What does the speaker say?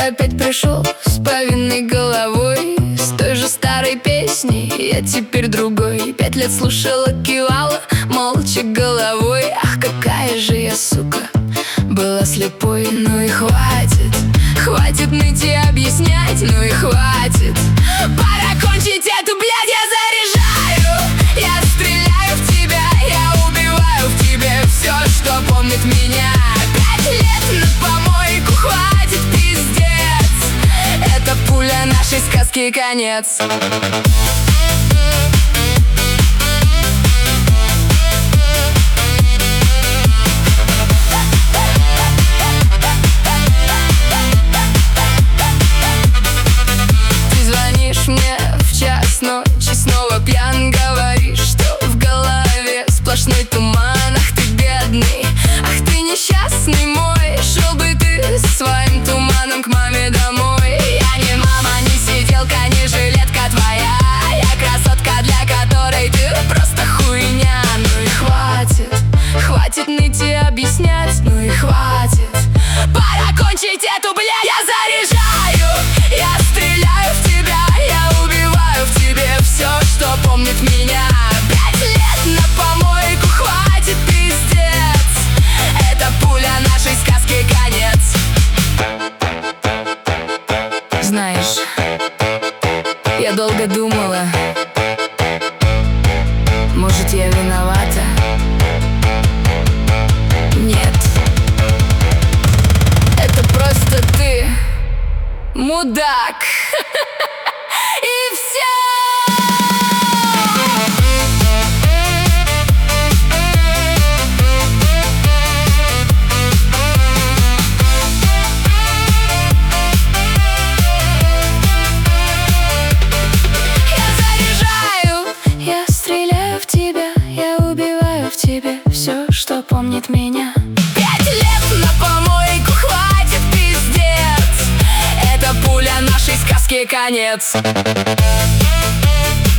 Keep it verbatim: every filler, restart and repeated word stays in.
опять пришел с повинной головой, с той же старой песней, я теперь другой. Пять лет слушала, кивала, молча головой. Ах, какая же я, сука, была слепой. Ну и хватит, хватит ныть и объяснять. Ну и хватит, пора кончить эту, блядь, я заряжаю. Я стреляю в тебя, я убиваю в тебе все, что помнит меня. Пять лет на помойку, хватит, пиздец. Это пуля нашей сказки, конец. Ты звонишь мне в час ночи, снова пьян, говоришь, что в голове сплошной туман. Ах ты бедный, ах ты несчастный мой, шел бы ты со своим туманом к маме домой. Я не мама, не сиделка, не жилетка твоя. Я красотка, для которой ты просто хуйня. Ну и хватит, хватит ныть и объяснять. Ну и хватит, пора кончить эту, блядь, я заряжаю. Я стреляю в тебя, я убиваю в тебе все, что помнит меня. Пять лет на помойку, хватит, пиздец. Это пуля нашей сказки, конец. Знаешь, я долго думала, может, я виновата? Нет, это просто ты, мудак. И все. Все, что помнит меня. Пять лет на помойку, хватит, пиздец. Это пуля нашей сказки, конец.